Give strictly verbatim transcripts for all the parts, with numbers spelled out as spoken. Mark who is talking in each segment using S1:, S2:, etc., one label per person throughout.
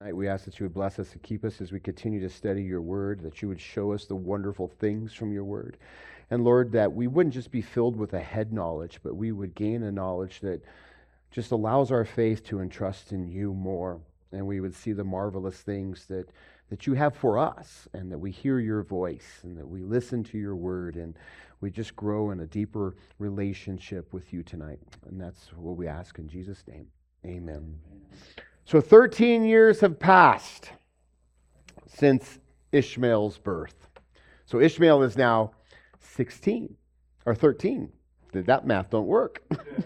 S1: We ask that you would bless us and keep us as we continue to study your word, that you would show us the wonderful things from your word. And Lord, that we wouldn't just be filled with a head knowledge, but we would gain a knowledge that just allows our faith to entrust in you more. And we would see the marvelous things that, that you have for us, and that we hear your voice, and that we listen to your word, and we just grow in a deeper relationship with you tonight. And that's what we ask in Jesus' name. Amen. So thirteen years have passed since Ishmael's birth. So Ishmael is now sixteen or thirteen. That math don't work.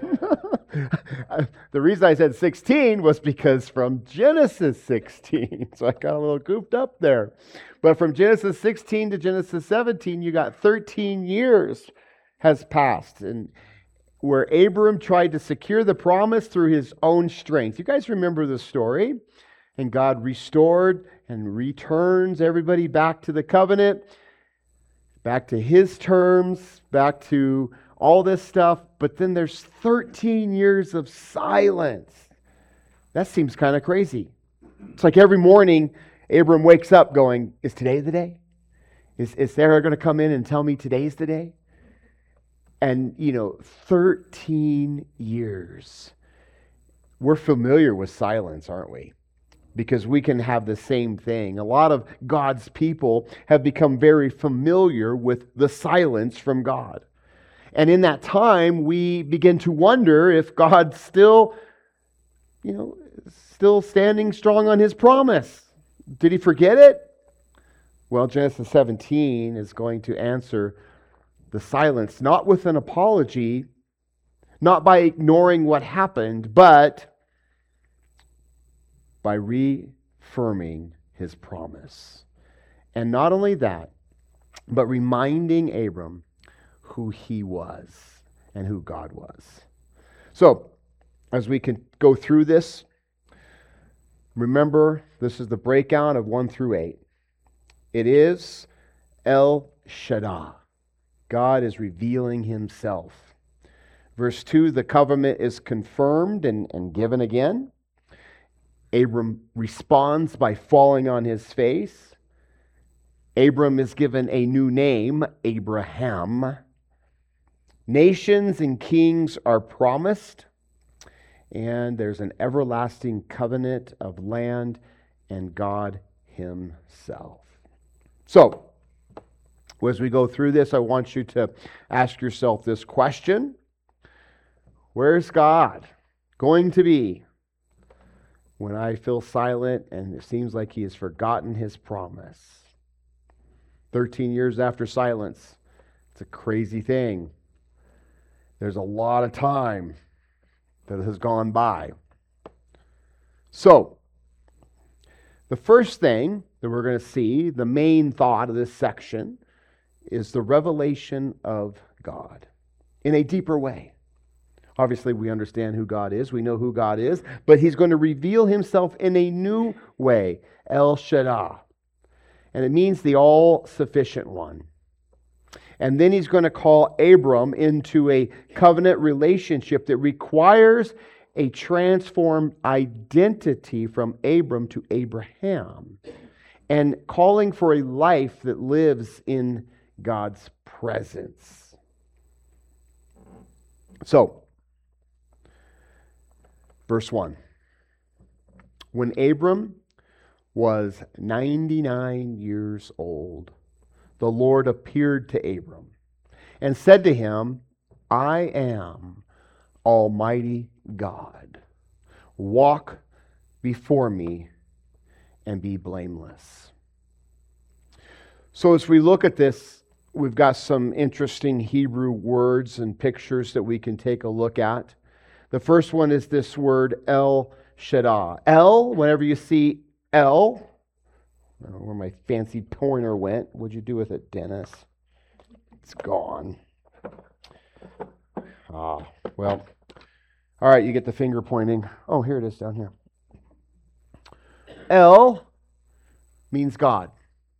S1: The reason I said sixteen was because from Genesis sixteen. So I got a little goofed up there. But from Genesis sixteen to Genesis seventeen, you got thirteen years has passed. And where Abram tried to secure the promise through his own strength. You guys remember the story? And God restored and returns everybody back to the covenant, back to his terms, back to all this stuff. But then there's thirteen years of silence. That seems kind of crazy. It's like every morning, Abram wakes up going, is today the day? Is, is Sarah going to come in and tell me today's the day? And, you know, thirteen years. We're familiar with silence, aren't we? Because we can have the same thing. A lot of God's people have become very familiar with the silence from God. And in that time, we begin to wonder if God's still, you know, still standing strong on his promise. Did he forget it? Well, Genesis seventeen is going to answer the silence, not with an apology, not by ignoring what happened, but by reaffirming his promise. And not only that, but reminding Abram who he was and who God was. So, as we can go through this, remember, this is the breakdown of one through eight. It is El Shaddai. God is revealing himself. Verse two, the covenant is confirmed and, and given again. Abram responds by falling on his face. Abram is given a new name, Abraham. Nations and kings are promised. And there's an everlasting covenant of land and God himself. So, as we go through this, I want you to ask yourself this question. Where's God going to be when I feel silent and it seems like he has forgotten his promise? thirteen years after silence. It's a crazy thing. There's a lot of time that has gone by. So, the first thing that we're going to see, the main thought of this section, is the revelation of God in a deeper way. Obviously, we understand who God is. We know who God is. But he's going to reveal himself in a new way, El Shaddai. And it means the all-sufficient one. And then he's going to call Abram into a covenant relationship that requires a transformed identity from Abram to Abraham. And calling for a life that lives in God's presence. So, verse one. When Abram was ninety-nine years old, the Lord appeared to Abram and said to him, I am Almighty God. Walk before me and be blameless. So as we look at this, we've got some interesting Hebrew words and pictures that we can take a look at. The first one is this word El Shaddai. El, whenever you see El, I don't know where my fancy pointer went. What'd you do with it, Dennis? It's gone. Ah, well. All right, you get the finger pointing. Oh, here it is down here. El means God.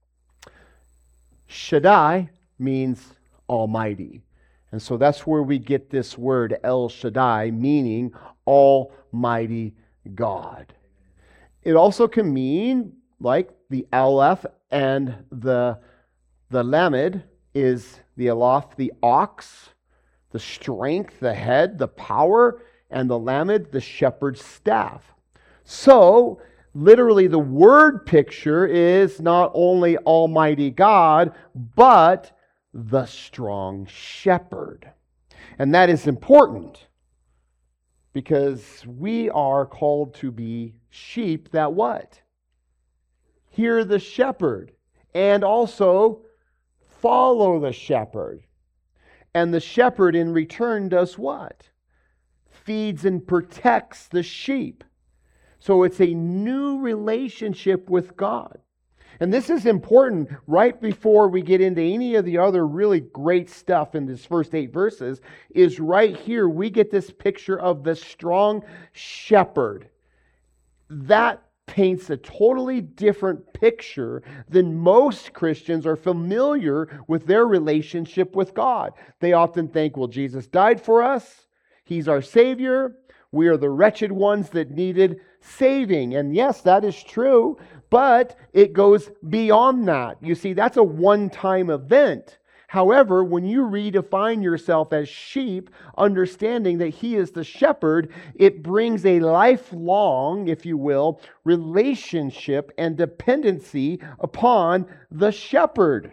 S1: Shaddai means Almighty. And so that's where we get this word El Shaddai, meaning Almighty God. It also can mean, like the Aleph and the, the Lamed is the Aleph, the ox, the strength, the head, the power, and the Lamed, the shepherd's staff. So, literally, the word picture is not only Almighty God, but the strong shepherd. And that is important because we are called to be sheep that what? Hear the shepherd and also follow the shepherd. And the shepherd in return does what? Feeds and protects the sheep. So it's a new relationship with God. And this is important right before we get into any of the other really great stuff in this first eight verses, is right here we get this picture of the strong shepherd. That paints a totally different picture than most Christians are familiar with their relationship with God. They often think, well, Jesus died for us. He's our Savior. We are the wretched ones that needed saving. And yes, that is true, but it goes beyond that. You see, that's a one-time event. However, when you redefine yourself as sheep, understanding that He is the shepherd, it brings a lifelong, if you will, relationship and dependency upon the shepherd.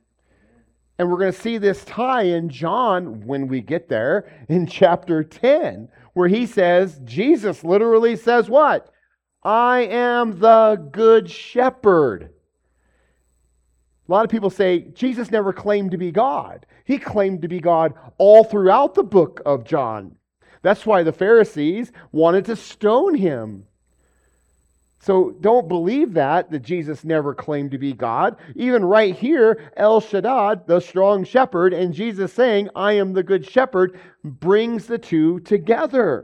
S1: And we're going to see this tie in John when we get there in chapter ten, where he says, Jesus literally says what? I am the good shepherd. A lot of people say Jesus never claimed to be God. He claimed to be God all throughout the book of John. That's why the Pharisees wanted to stone him. So don't believe that, that Jesus never claimed to be God. Even right here, El Shaddai, the strong shepherd, and Jesus saying, I am the good shepherd, brings the two together.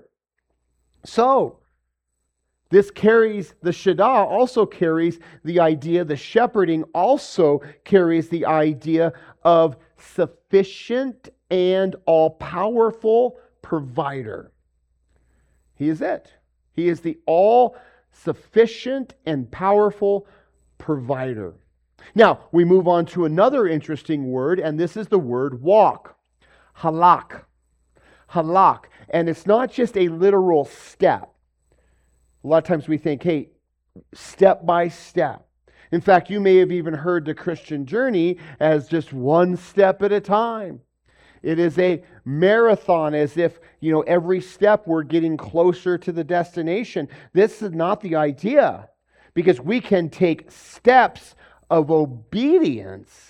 S1: So, this carries, the Shaddai also carries the idea, the shepherding also carries the idea of sufficient and all-powerful provider. He is it. He is the all-sufficient and powerful provider. Now, we move on to another interesting word, and this is the word walk. Halak. Halak. And it's not just a literal step. A lot of times we think, hey, step by step. In fact, you may have even heard the Christian journey as just one step at a time. It is a marathon, as if, you know, every step we're getting closer to the destination. This is not the idea, because we can take steps of obedience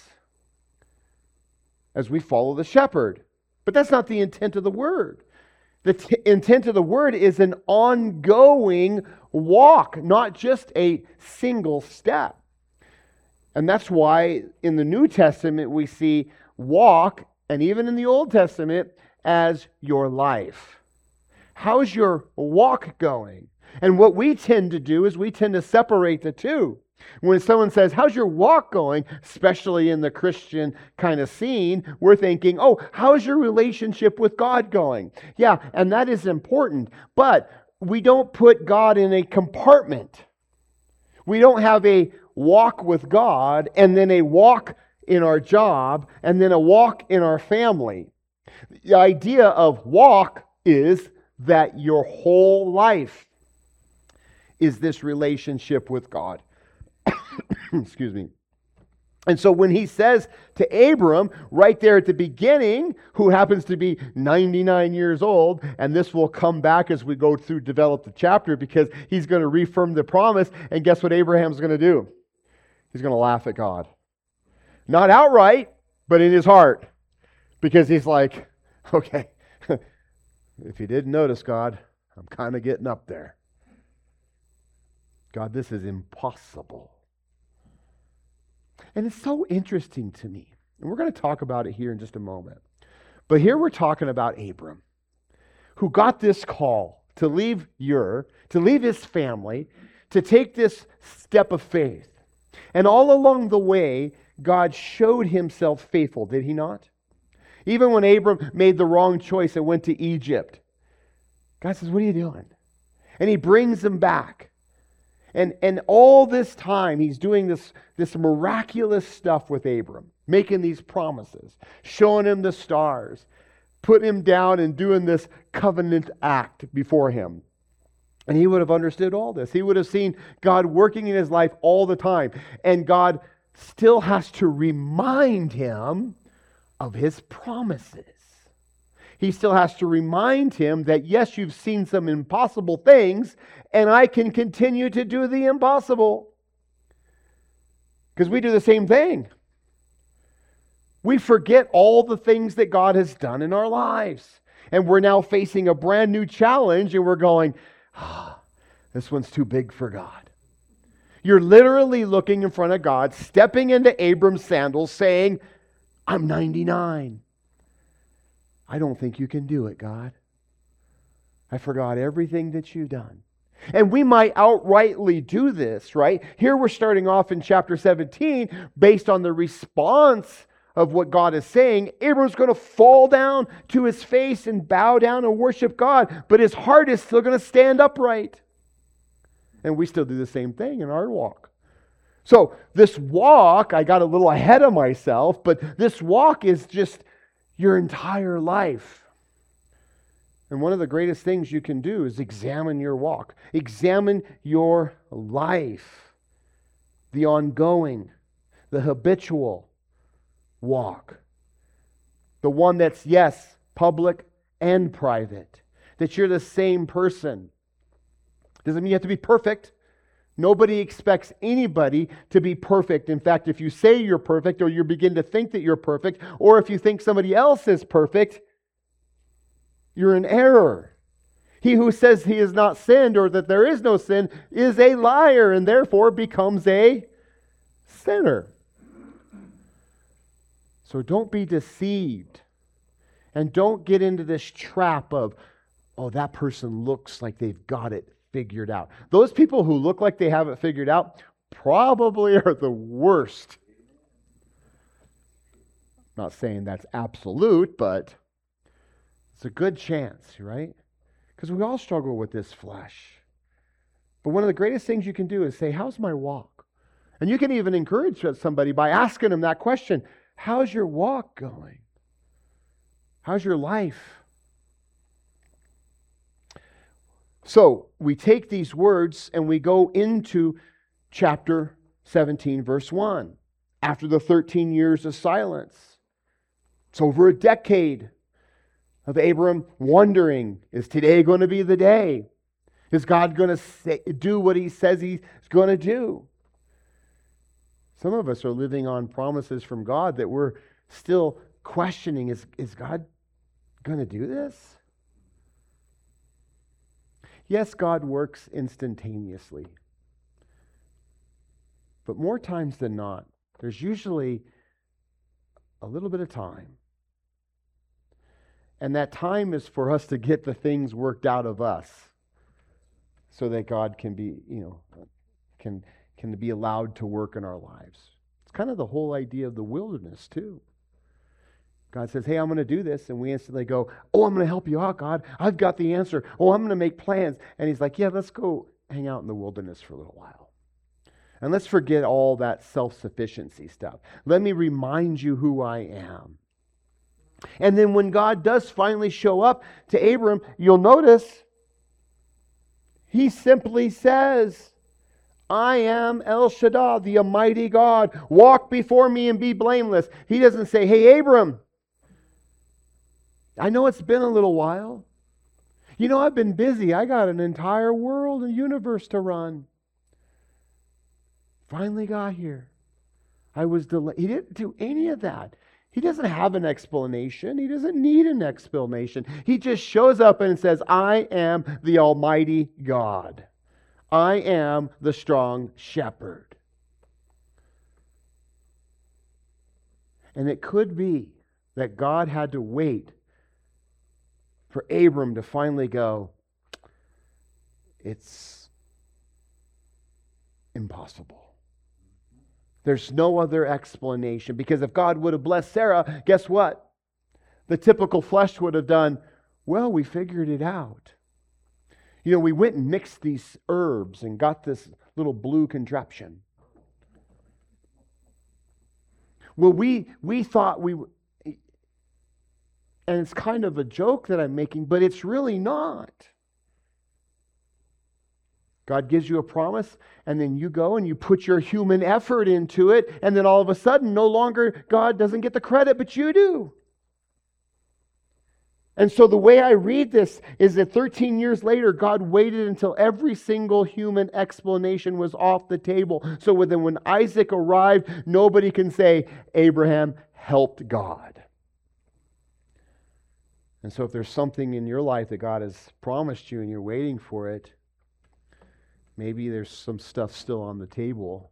S1: as we follow the shepherd. But that's not the intent of the word. The t- intent of the word is an ongoing walk, not just a single step. And that's why in the New Testament we see walk, and even in the Old Testament, as your life. How's your walk going? And what we tend to do is we tend to separate the two. When someone says, how's your walk going, especially in the Christian kind of scene, we're thinking, oh, how's your relationship with God going? Yeah, and that is important. But we don't put God in a compartment. We don't have a walk with God and then a walk in our job and then a walk in our family. The idea of walk is that your whole life is this relationship with God. Excuse me. And so when he says to Abram, right there at the beginning, who happens to be ninety-nine years old, and this will come back as we go through, develop the chapter, because he's going to reaffirm the promise, and guess what Abraham's going to do? He's going to laugh at God. Not outright, but in his heart. Because he's like, okay, if you didn't notice, God, I'm kind of getting up there. God, this is impossible. And it's so interesting to me. And we're going to talk about it here in just a moment. But here we're talking about Abram, who got this call to leave Ur, to leave his family, to take this step of faith. And all along the way, God showed himself faithful, did he not? Even when Abram made the wrong choice and went to Egypt, God says, what are you doing? And he brings him back. And, and all this time, he's doing this, this miraculous stuff with Abram, making these promises, showing him the stars, putting him down and doing this covenant act before him. And he would have understood all this. He would have seen God working in his life all the time. And God still has to remind him of his promises. He still has to remind him that, yes, you've seen some impossible things, and I can continue to do the impossible. Because we do the same thing. We forget all the things that God has done in our lives. And we're now facing a brand new challenge, and we're going, ah, this one's too big for God. You're literally looking in front of God, stepping into Abram's sandals, saying, I'm ninety-nine. I don't think you can do it, God. I forgot everything that you've done. And we might outrightly do this, right? Here we're starting off in chapter seventeen based on the response of what God is saying. Abram's going to fall down to his face and bow down and worship God, but his heart is still going to stand upright. And we still do the same thing in our walk. So this walk, I got a little ahead of myself, but this walk is just your entire life. And one of the greatest things you can do is examine your walk. Examine your life. The ongoing, the habitual walk. The one that's, yes, public and private. That you're the same person. Doesn't mean you have to be perfect. Nobody expects anybody to be perfect. In fact, if you say you're perfect, or you begin to think that you're perfect, or if you think somebody else is perfect, you're in error. He who says he has not sinned, or that there is no sin, is a liar, and therefore becomes a sinner. So don't be deceived. And don't get into this trap of, oh, that person looks like they've got it figured out. Those people who look like they have it figured out probably are the worst. Not saying that's absolute, but it's a good chance, right? Because we all struggle with this flesh. But one of the greatest things you can do is say, how's my walk? And you can even encourage somebody by asking them that question. How's your walk going? How's your life? So we take these words and we go into chapter seventeen, verse one. After the thirteen years of silence. It's over a decade of Abram wondering, is today going to be the day? Is God going to say, do what he says he's going to do? Some of us are living on promises from God that we're still questioning, is, is God going to do this? Yes, God works instantaneously. But more times than not, there's usually a little bit of time. And that time is for us to get the things worked out of us so that God can be, you know, can, can be allowed to work in our lives. It's kind of the whole idea of the wilderness, too. God says, hey, I'm going to do this. And we instantly go, oh, I'm going to help you out, God. I've got the answer. Oh, I'm going to make plans. And he's like, yeah, let's go hang out in the wilderness for a little while. And let's forget all that self-sufficiency stuff. Let me remind you who I am. And then when God does finally show up to Abram, you'll notice he simply says, I am El Shaddai, the Almighty God. Walk before me and be blameless. He doesn't say, hey, Abram, I know it's been a little while. You know, I've been busy. I got an entire world and universe to run. Finally got here. I was delayed. He didn't do any of that. He doesn't have an explanation. He doesn't need an explanation. He just shows up and says, I am the Almighty God. I am the strong shepherd. And it could be that God had to wait for Abram to finally go, it's impossible. There's no other explanation. Because if God would have blessed Sarah, guess what? The typical flesh would have done, well, we figured it out. You know, we went and mixed these herbs and got this little blue contraption. Well, we we thought we, and it's kind of a joke that I'm making, but it's really not. God gives you a promise, and then you go and you put your human effort into it, and then all of a sudden, no longer God doesn't get the credit, but you do. And so the way I read this is that thirteen years later, God waited until every single human explanation was off the table. So then when Isaac arrived, nobody can say, Abraham helped God. And so if there's something in your life that God has promised you and you're waiting for it, maybe there's some stuff still on the table.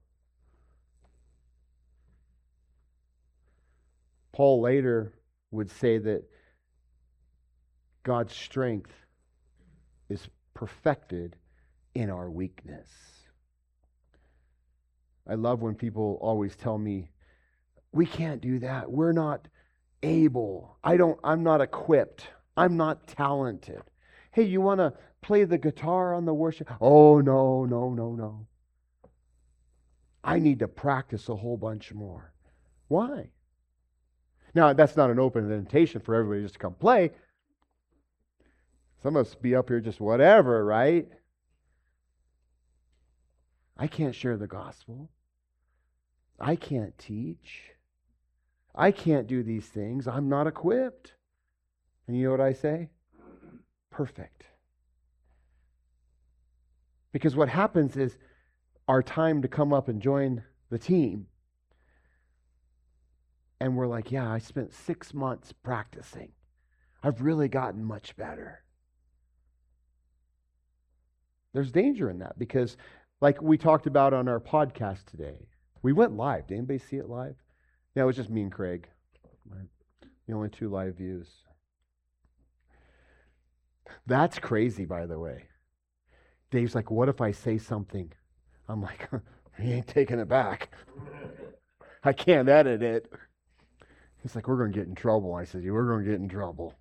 S1: Paul later would say that God's strength is perfected in our weakness. I love when people always tell me, we can't do that. We're not able. I don't, I'm not equipped. I'm not talented. Hey, you want to play the guitar on the worship? Oh, no, no, no, no. I need to practice a whole bunch more. Why? Now, that's not an open invitation for everybody just to come play. Some of us be up here just whatever, right? I can't share the gospel. I can't teach. I can't do these things. I'm not equipped. And you know what I say? Perfect. Because what happens is our time to come up and join the team, and we're like, yeah, I spent six months practicing. I've really gotten much better. There's danger in that because, like we talked about on our podcast today, we went live. Did anybody see it live? Yeah, it was just me and Craig. Right? The only two live views. That's crazy, by the way. Dave's like, what if I say something? I'm like, he ain't taking it back. I can't edit it. He's like, we're going to get in trouble. I said, yeah, we're going to get in trouble.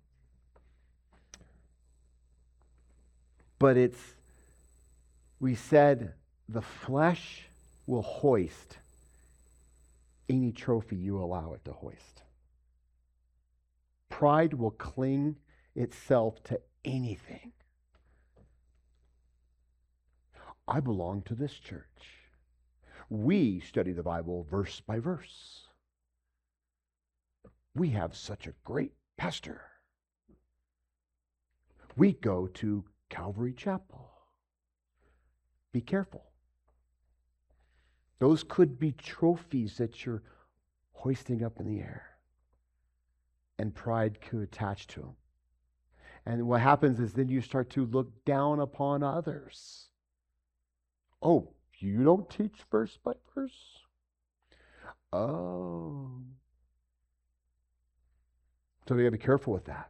S1: But it's, we said the flesh will hoist any trophy you allow it to hoist. Pride will cling itself to anything. I belong to this church. We study the Bible verse by verse. We have such a great pastor. We go to Calvary Chapel. Be careful. Those could be trophies that you're hoisting up in the air. And pride could attach to them. And what happens is then you start to look down upon others. Oh, you don't teach verse by verse? Oh. So we got to be careful with that.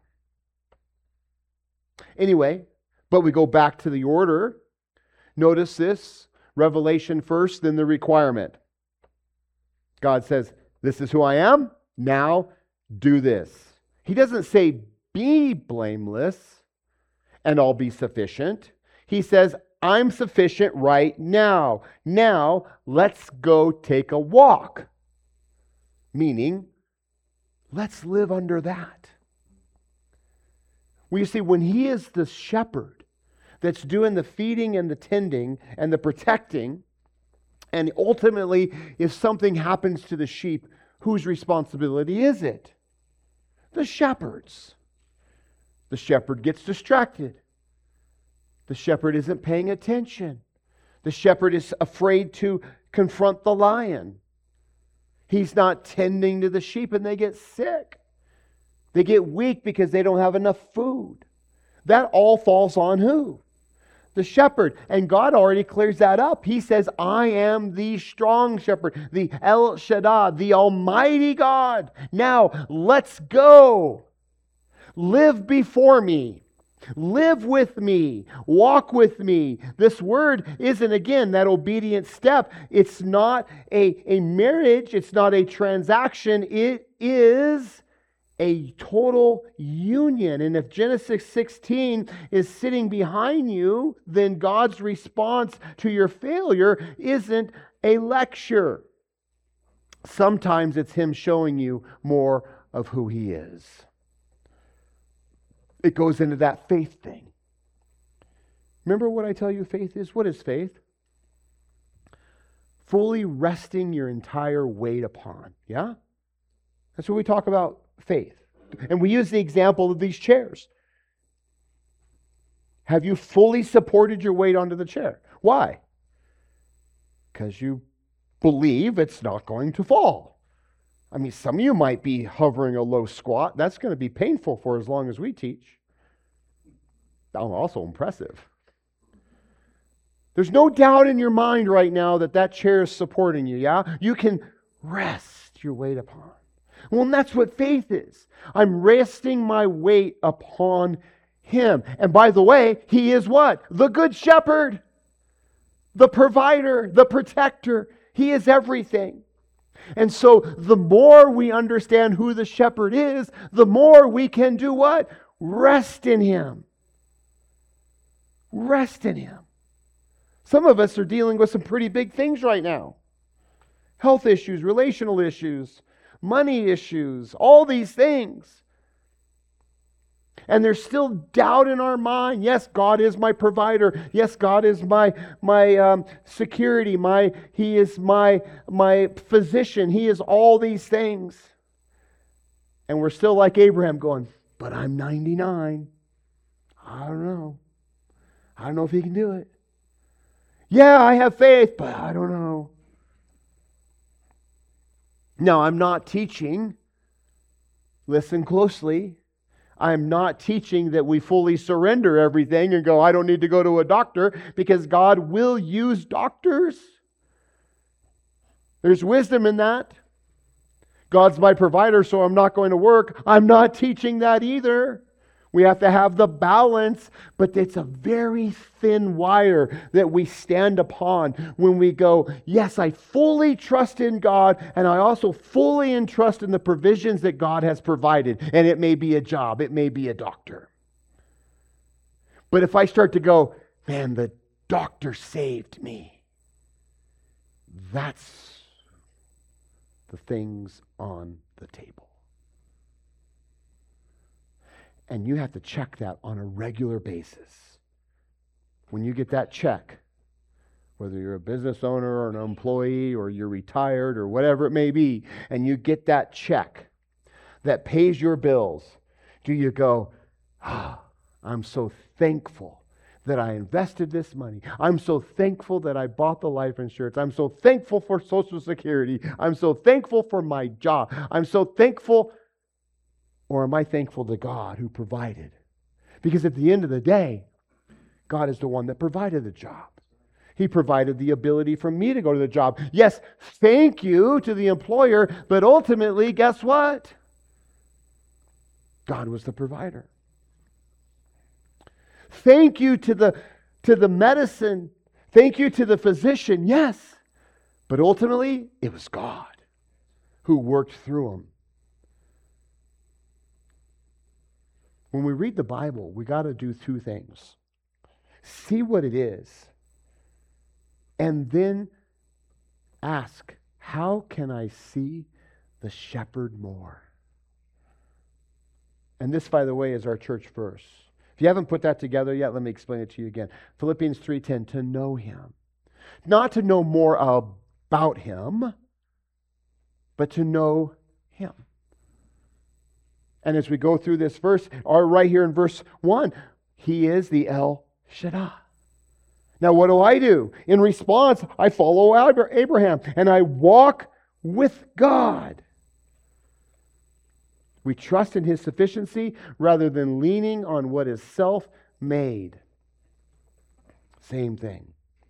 S1: Anyway, but we go back to the order. Notice this. Revelation first, then the requirement. God says, this is who I am. Now do this. He doesn't say, be blameless and I'll be sufficient. He says, I'm sufficient right now. Now, let's go take a walk. Meaning, let's live under that. Well, you see, when he is the shepherd that's doing the feeding and the tending and the protecting, and ultimately, if something happens to the sheep, whose responsibility is it? The shepherd's. The shepherd gets distracted. The shepherd isn't paying attention. The shepherd is afraid to confront the lion. He's not tending to the sheep and they get sick. They get weak because they don't have enough food. That all falls on who? The shepherd. And God already clears that up. He says, I am the strong shepherd, the El Shaddai, the Almighty God. Now, let's go. Live before me. Live with me. Walk with me. This word isn't, again, that obedient step. It's not a, a marriage. It's not a transaction. It is a total union. And if Genesis sixteen is sitting behind you, then God's response to your failure isn't a lecture. Sometimes it's Him showing you more of who He is. It goes into that faith thing. Remember what I tell you faith is? What is faith? Fully resting your entire weight upon. Yeah? That's what we talk about faith. And we use the example of these chairs. Have you fully supported your weight onto the chair? Why? Because you believe it's not going to fall. I mean, some of you might be hovering a low squat. That's going to be painful for as long as we teach. Also impressive. There's no doubt in your mind right now that that chair is supporting you, yeah? You can rest your weight upon. Well, and that's what faith is. I'm resting my weight upon Him. And by the way, He is what? The Good Shepherd, the provider, the protector. He is everything. And so the more we understand who the shepherd is, the more we can do what? Rest in Him. Rest in Him. Some of us are dealing with some pretty big things right now. Health issues, relational issues, money issues, all these things. And there's still doubt in our mind. Yes, God is my provider. Yes, God is my my um, security. My He is my my physician. He is all these things. And we're still like Abraham going, but I'm ninety-nine. I don't know. I don't know if He can do it. Yeah, I have faith, but I don't know. Now, I'm not teaching, listen closely, I'm not teaching that we fully surrender everything and go, I don't need to go to a doctor, because God will use doctors. There's wisdom in that. God's my provider, so I'm not going to work. I'm not teaching that either. We have to have the balance, but it's a very thin wire that we stand upon when we go, yes, I fully trust in God, and I also fully entrust in the provisions that God has provided. And it may be a job, it may be a doctor. But if I start to go, man, the doctor saved me, that's the things on the table. And you have to check that on a regular basis. When you get that check, whether you're a business owner or an employee or you're retired or whatever it may be, and you get that check that pays your bills, do you go, ah, I'm so thankful that I invested this money. I'm so thankful that I bought the life insurance. I'm so thankful for Social Security. I'm so thankful for my job. I'm so thankful. Or am I thankful to God who provided? Because at the end of the day, God is the one that provided the job. He provided the ability for me to go to the job. Yes, thank you to the employer, but ultimately, guess what? God was the provider. Thank you to the, to the medicine. Thank you to the physician, yes. But ultimately, it was God who worked through them. When we read the Bible, we got to do two things. See what it is, and then ask, how can I see the shepherd more? And this, by the way, is our church verse. If you haven't put that together yet, let me explain it to you again. Philippians three ten, to know Him. Not to know more about Him, but to know Him. And as we go through this verse, or right here in verse one, He is the El Shaddai. Now what do I do? In response, I follow Abraham and I walk with God. We trust in His sufficiency rather than leaning on what is self-made. Same thing.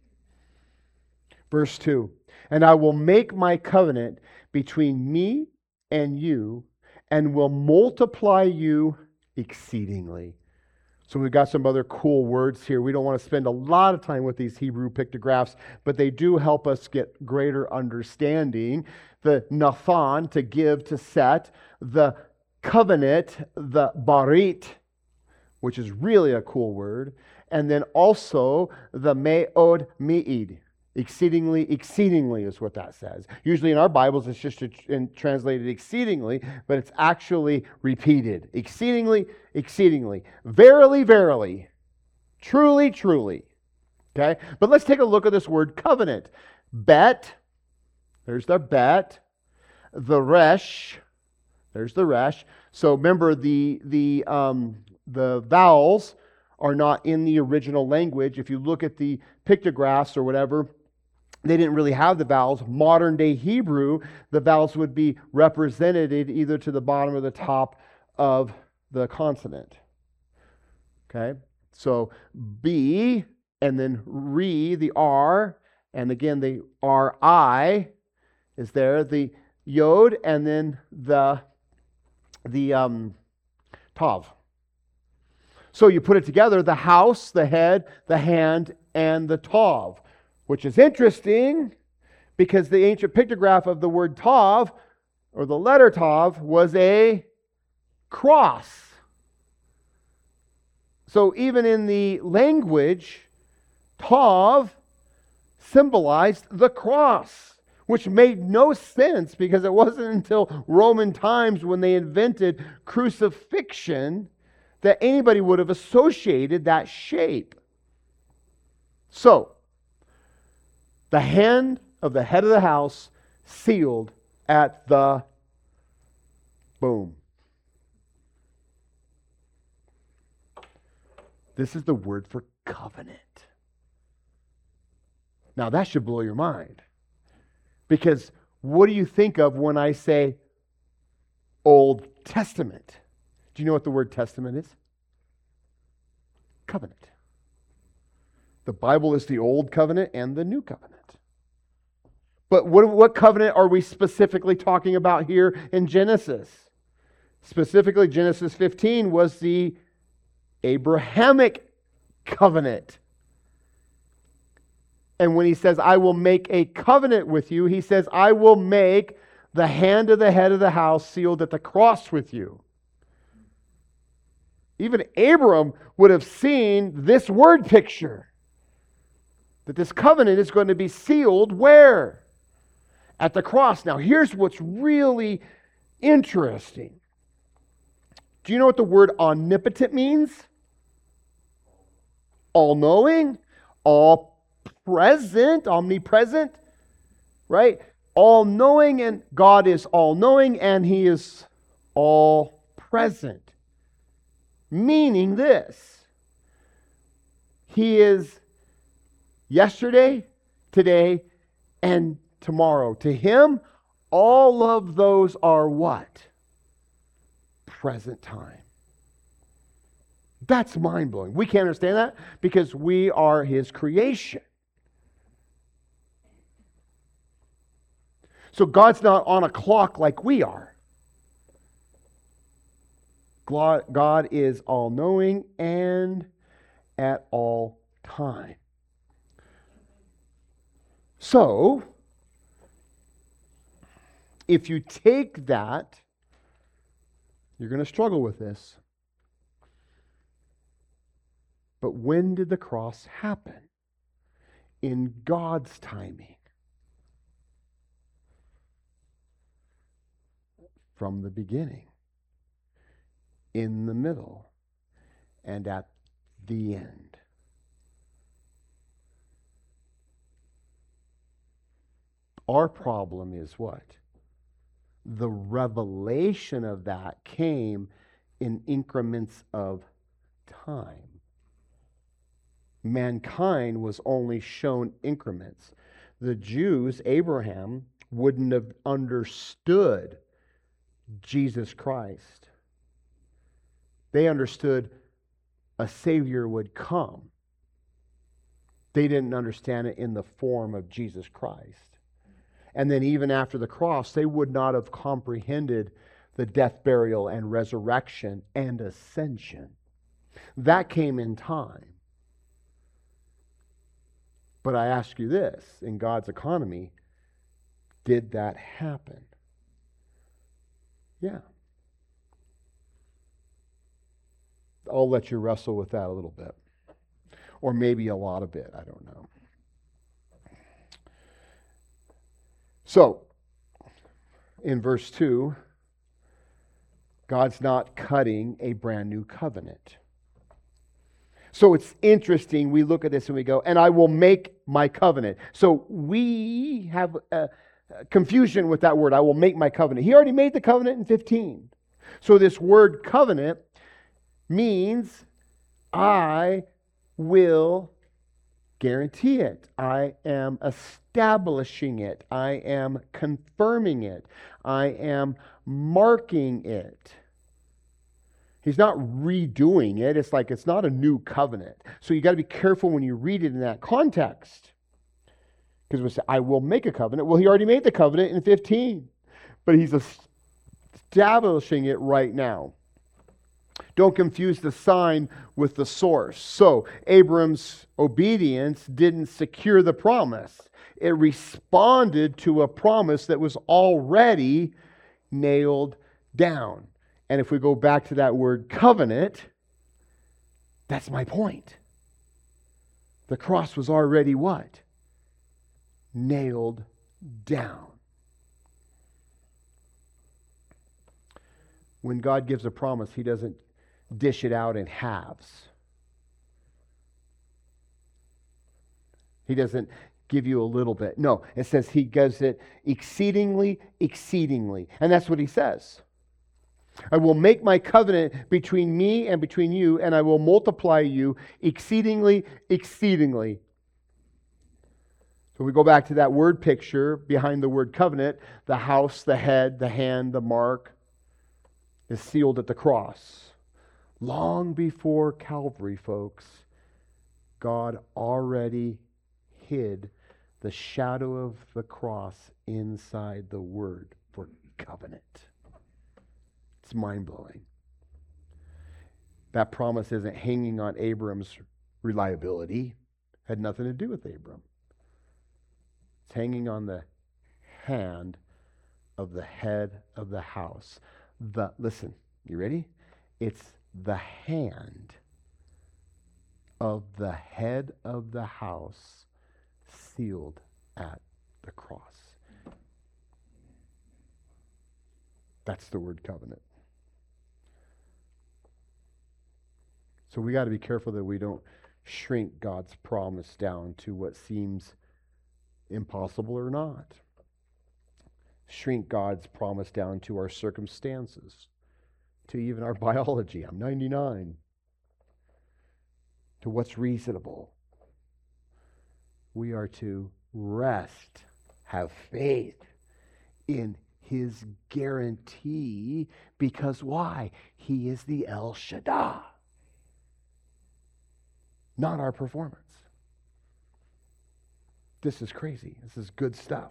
S1: Verse two, and I will make my covenant between me and you, and will multiply you exceedingly. So we've got some other cool words here. We don't want to spend a lot of time with these Hebrew pictographs, but they do help us get greater understanding. The Nathan, to give, to set. The covenant, the barit, which is really a cool word, and then also the me'od mi'id. Exceedingly, exceedingly is what that says. Usually in our Bibles it's just translated exceedingly, but it's actually repeated. Exceedingly, exceedingly. Verily, verily. Truly, truly. Okay? But let's take a look at this word covenant. Bet, there's the bet. The resh, there's the resh. So remember, the, the, um, the vowels are not in the original language. If you look at the pictographs or whatever, they didn't really have the vowels. Modern day Hebrew, the vowels would be represented either to the bottom or the top of the consonant. Okay? So B, and then re, the R, and again the R I is there, the Yod, and then the, the um, Tav. So you put it together, the house, the head, the hand, and the Tav. Which is interesting because the ancient pictograph of the word Tav, or the letter Tav, was a cross. So even in the language, Tav symbolized the cross, which made no sense because it wasn't until Roman times when they invented crucifixion that anybody would have associated that shape. So, the hand of the head of the house sealed at the boom. This is the word for covenant. Now that should blow your mind. Because what do you think of when I say Old Testament? Do you know what the word testament is? Covenant. The Bible is the Old Covenant and the New Covenant. But what, what covenant are we specifically talking about here in Genesis? Specifically, Genesis fifteen was the Abrahamic covenant. And when he says, I will make a covenant with you, he says, I will make the hand of the head of the house sealed at the cross with you. Even Abram would have seen this word picture. That this covenant is going to be sealed where? At the cross. Now, here's what's really interesting. Do you know what the word omnipotent means? All-knowing, all-present, omnipresent, right? All-knowing, and God is all-knowing, and He is all-present. Meaning this, He is yesterday, today, and tomorrow. To Him, all of those are what? Present time. That's mind-blowing. We can't understand that because we are His creation. So God's not on a clock like we are. God is all-knowing and at all time. So, if you take that, you're going to struggle with this. But when did the cross happen? In God's timing. From the beginning, in the middle, and at the end. Our problem is what? The revelation of that came in increments of time. Mankind was only shown increments. The Jews, Abraham, wouldn't have understood Jesus Christ. They understood a Savior would come. They didn't understand it in the form of Jesus Christ. And then even after the cross, they would not have comprehended the death, burial, and resurrection and ascension. That came in time. But I ask you this, in God's economy, did that happen? Yeah. I'll let you wrestle with that a little bit. Or maybe a lot of it, I don't know. So, in verse two, God's not cutting a brand new covenant. So it's interesting, we look at this and we go, and I will make my covenant. So we have a confusion with that word, I will make my covenant. He already made the covenant in fifteen. So this word covenant means I will guarantee it. I am establishing it. I am confirming it. I am marking it. He's not redoing it. It's like it's not a new covenant. So you got to be careful when you read it in that context. Because we say, I will make a covenant. Well, he already made the covenant in fifteen. But he's establishing it right now. Don't confuse the sign with the source. So Abram's obedience didn't secure the promise. It responded to a promise that was already nailed down. And if we go back to that word covenant, that's my point. The cross was already what? Nailed down. When God gives a promise, He doesn't dish it out in halves. He doesn't give you a little bit. No, it says He gives it exceedingly, exceedingly. And that's what He says. I will make my covenant between me and between you, and I will multiply you exceedingly, exceedingly. So we go back to that word picture behind the word covenant. The house, the head, the hand, the mark is sealed at the cross. Long before Calvary, folks, God already hid the shadow of the cross inside the word for covenant. It's mind-blowing. That promise isn't hanging on Abram's reliability. It had nothing to do with Abram. It's hanging on the hand of the head of the house. The listen, you ready? It's the hand of the head of the house sealed at the cross. That's the word covenant. So we got to be careful that we don't shrink God's promise down to what seems impossible or not. Shrink God's promise down to our circumstances, to even our biology. I'm ninety-nine. To what's reasonable. We are to rest, have faith in His guarantee, because why? He is the El Shaddai. Not our performance. This is crazy. This is good stuff.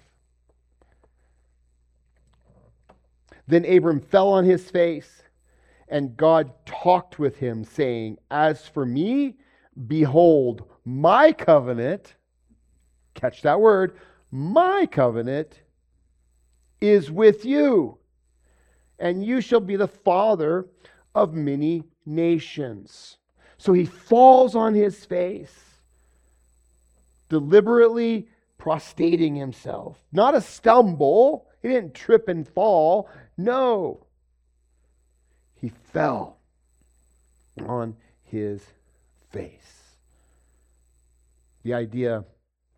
S1: Then Abram fell on his face, and God talked with him, saying, as for me, behold, my covenant, catch that word, my covenant is with you, and you shall be the father of many nations. So he falls on his face, deliberately prostrating himself. Not a stumble. He didn't trip and fall. No. He fell on his face. The idea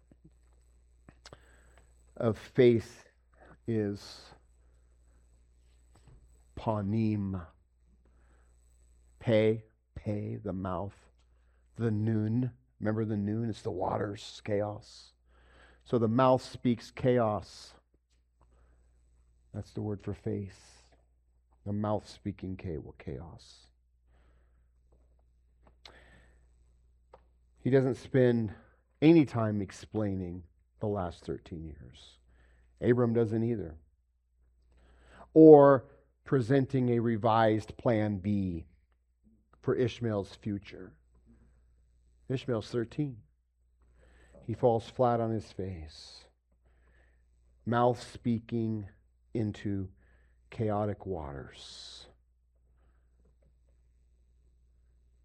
S1: of face is panim. Pay, pay, the mouth. The noon. Remember the noon? It's the waters, chaos. So the mouth speaks chaos. That's the word for face. The mouth speaking chaos. He doesn't spend any time explaining the last thirteen years. Abram doesn't either. Or presenting a revised plan B for Ishmael's future. Ishmael's thirteen. He falls flat on his face. Mouth speaking into chaotic waters.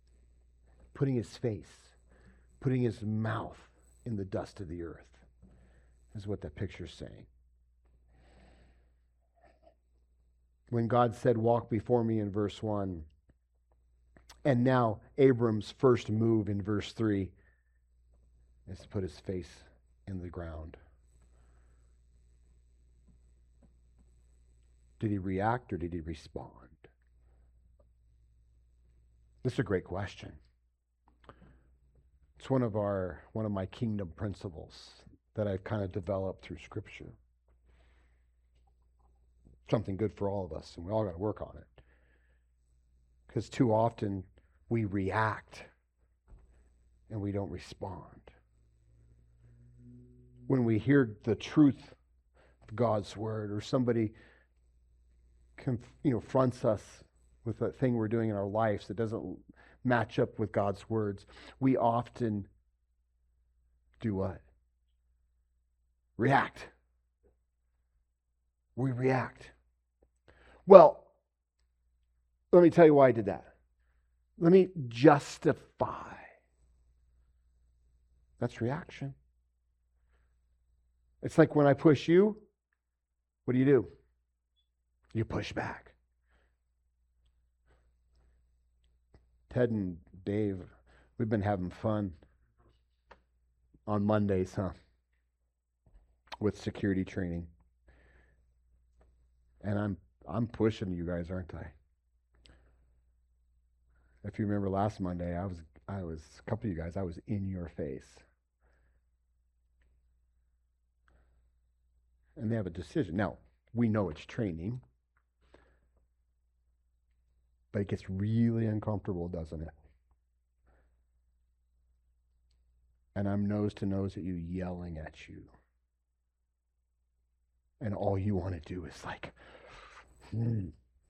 S1: putting his face, putting his mouth in the dust of the earth, is what that picture's saying. When God said, walk before me in verse one, and now Abram's first move in verse three is to put his face in the ground. Did he react or did he respond? This is a great question. It's one of our one of my kingdom principles that I've kind of developed through Scripture. Something good for all of us, and we all got to work on it. Because too often we react and we don't respond. When we hear the truth of God's word, or somebody conf- you know, fronts us with a thing we're doing in our lives that doesn't match up with God's words, we often do what? React. We react. Well, let me tell you why I did that. Let me justify. That's reaction. It's like when I push you, what do you do? You push back. Ted and Dave, we've been having fun on Mondays, huh? With security training. And I'm I'm pushing you guys, aren't I? If you remember last Monday, I was I was a couple of you guys, I was in your face. And they have a decision. Now, we know it's training, but it gets really uncomfortable, doesn't it? And I'm nose to nose at you, yelling at you. And all you want to do is like, hmm.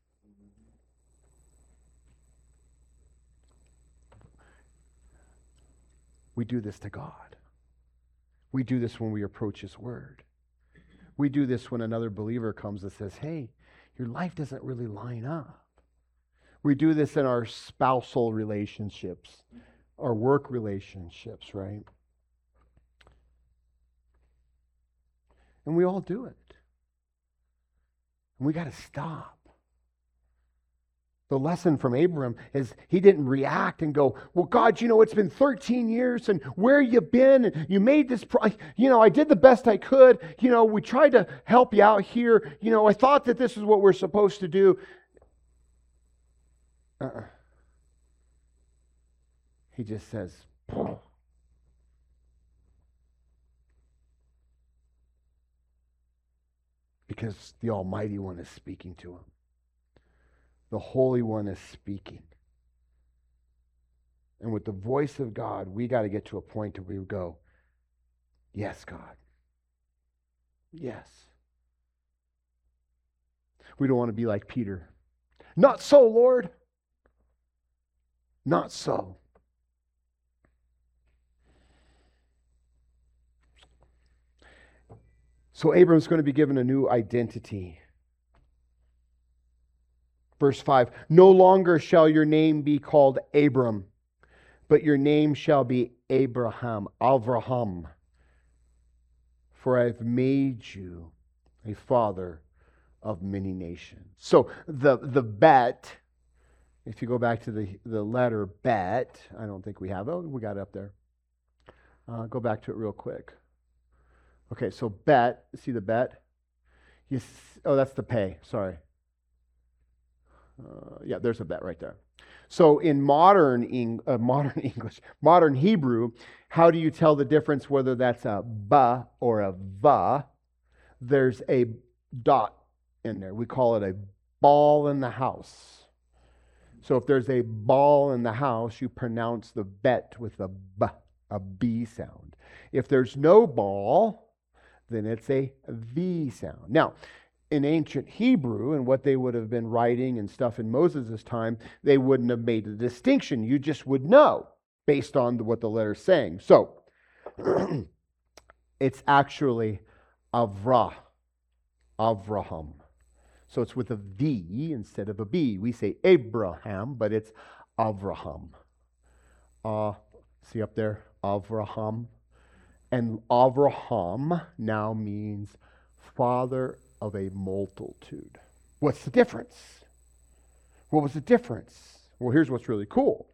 S1: We do this to God. We do this when we approach His Word. We do this when another believer comes and says, hey, your life doesn't really line up. We do this in our spousal relationships, our work relationships, right? And we all do it. And we got to stop. The lesson from Abram is he didn't react and go, well, God, you know, it's been thirteen years and where you been? And you made this, pro- you know, I did the best I could. You know, we tried to help you out here. You know, I thought that this is what we're supposed to do. Uh-uh. He just says, oh. Because the Almighty One is speaking to him. The Holy One is speaking. And with the voice of God, we got to get to a point where we go, yes, God. Yes. We don't want to be like Peter. Not so, Lord. Not so. So Abram's going to be given a new identity. Verse five, no longer shall your name be called Abram, but your name shall be Abraham, Avraham. For I've made you a father of many nations. So the, the bet, if you go back to the, the letter bet, I don't think we have it. Oh, we got it up there. Uh, go back to it real quick. Okay, so bet, see the bet? You, oh, that's the pay, sorry. Uh, yeah, there's a bet right there. So in modern Eng- uh, modern English, modern Hebrew, how do you tell the difference whether that's a ba or a va? There's a dot in there. We call it a ball in the house. So if there's a ball in the house, you pronounce the bet with a b, a b sound. If there's no ball, then it's a v sound. Now, in ancient Hebrew and what they would have been writing and stuff in Moses' time, they wouldn't have made a distinction. You just would know based on what the letter's saying. So, it's actually Avrah, Avraham. So it's with a V instead of a B. We say Abraham, but it's Avraham. Uh, see up there, Avraham. And Avraham now means father of a multitude. What's the difference? What was the difference? Well, here's what's really cool.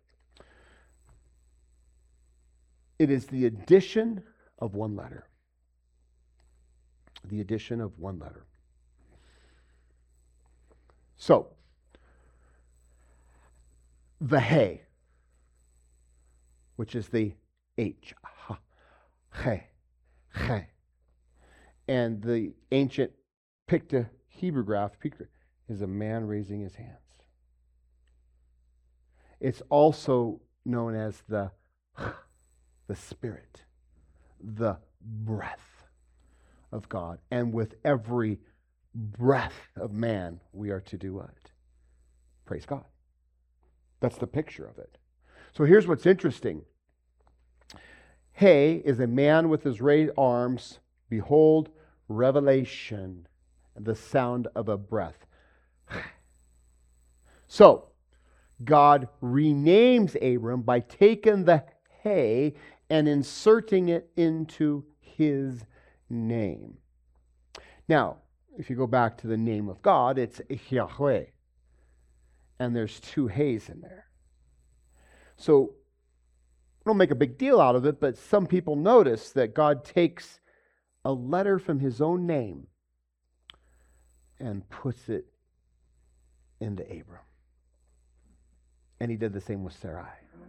S1: It is the addition of one letter. The addition of one letter. So, the He, which is the H, ha, He, He, and the ancient picta Hebrew graph picta, is a man raising his hands. It's also known as the the Spirit, the breath of God. And with every breath of man, we are to do what? Praise God. That's the picture of it. So here's what's interesting. He is a man with his raised arms. Behold, revelation, the sound of a breath. So, God renames Abram by taking the He and inserting it into his name. Now, if you go back to the name of God, it's Yahweh. And there's two He's in there. So, I don't make a big deal out of it, but some people notice that God takes a letter from his own name and puts it into Abram. And he did the same with Sarai.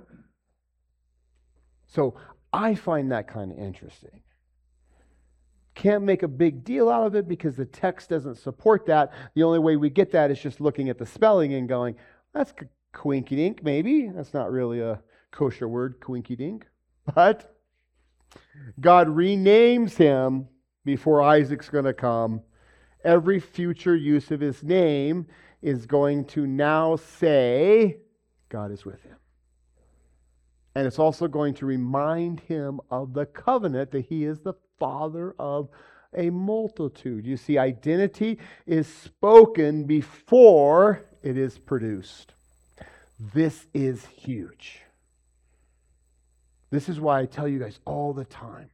S1: So I find that kind of interesting. Can't make a big deal out of it because the text doesn't support that. The only way we get that is just looking at the spelling and going, that's quinky dink, maybe. That's not really a kosher word, quinky dink. But God renames him before Isaac's going to come. Every future use of his name is going to now say, God is with him. And it's also going to remind him of the covenant that he is the father of a multitude. You see, identity is spoken before it is produced. This is huge. This is why I tell you guys all the time.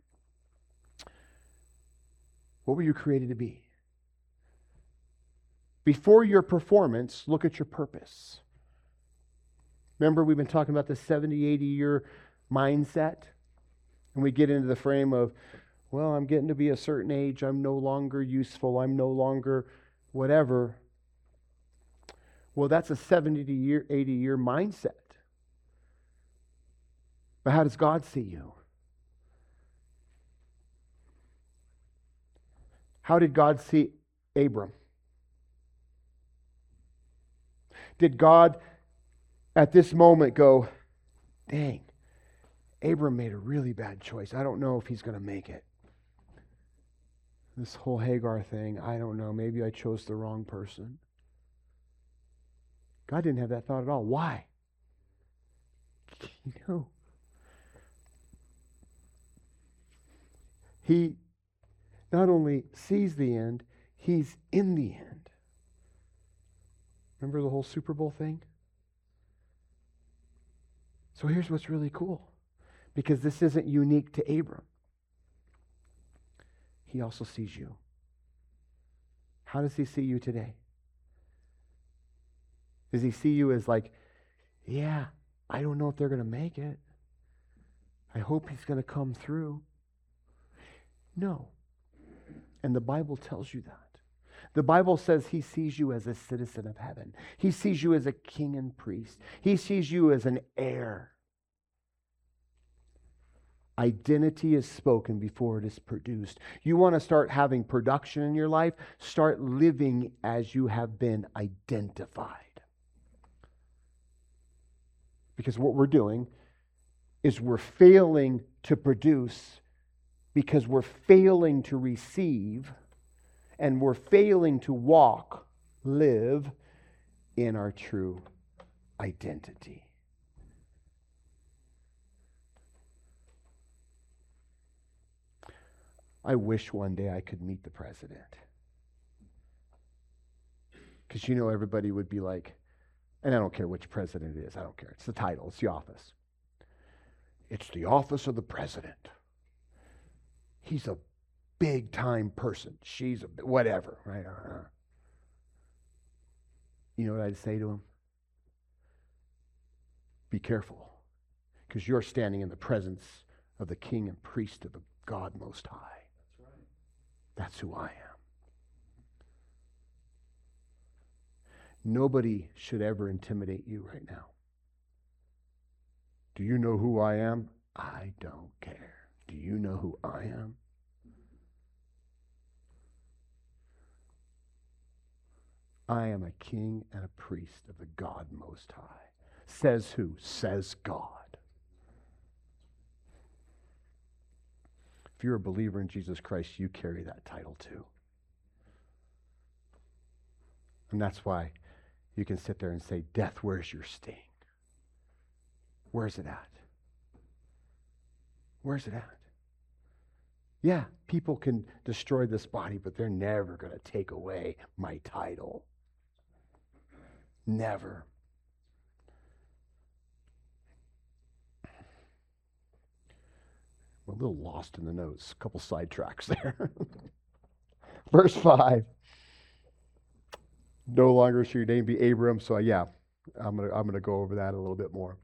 S1: What were you created to be? Before your performance, look at your purpose. Remember, we've been talking about the seventy, eighty year mindset. And we get into the frame of, well, I'm getting to be a certain age. I'm no longer useful. I'm no longer whatever. Well, that's a seventy to year, eighty year mindset. But how does God see you? How did God see Abram? Did God at this moment go, dang, Abram made a really bad choice. I don't know if he's going to make it. This whole Hagar thing, I don't know. Maybe I chose the wrong person. God didn't have that thought at all. Why? You know, he not only sees the end, he's in the end. Remember the whole Super Bowl thing? So here's what's really cool. Because this isn't unique to Abram. He also sees you. How does he see you today? Does he see you as like, yeah, I don't know if they're going to make it. I hope he's going to come through. No. And the Bible tells you that. The Bible says he sees you as a citizen of heaven. He sees you as a king and priest. He sees you as an heir. Identity is spoken before it is produced. You want to start having production in your life? Start living as you have been identified. Because what we're doing is we're failing to produce because we're failing to receive and we're failing to walk, live in our true identity. I wish one day I could meet the president. Because you know everybody would be like, and I don't care which president it is, I don't care. It's the title, it's the office. It's the office of the president. He's a big time person. She's a whatever, right? You know what I'd say to him? Be careful, because you're standing in the presence of the king and priest of the God Most High. That's right. That's who I am. Nobody should ever intimidate you right now. Do you know who I am? I don't care. Do you know who I am? I am a king and a priest of the God Most High. Says who? Says God. If you're a believer in Jesus Christ, you carry that title too. And that's why you can sit there and say, death, where's your sting? Where's it at? Where's it at? Yeah, people can destroy this body, but they're never going to take away my title. Never. I'm a little lost in the notes. A couple sidetracks there. Verse five. No longer shall your name be Abram. So yeah, I'm gonna I'm gonna go over that a little bit more.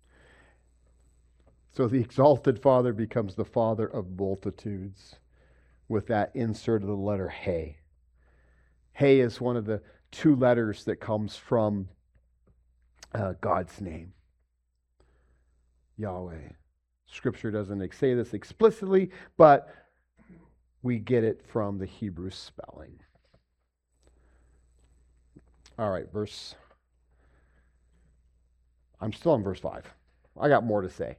S1: So the exalted Father becomes the Father of multitudes. With that insert of the letter He. He is one of the two letters that comes from uh, God's name, Yahweh. Scripture doesn't say this explicitly, but we get it from the Hebrew spelling. All right, verse. I'm still on verse five. I got more to say.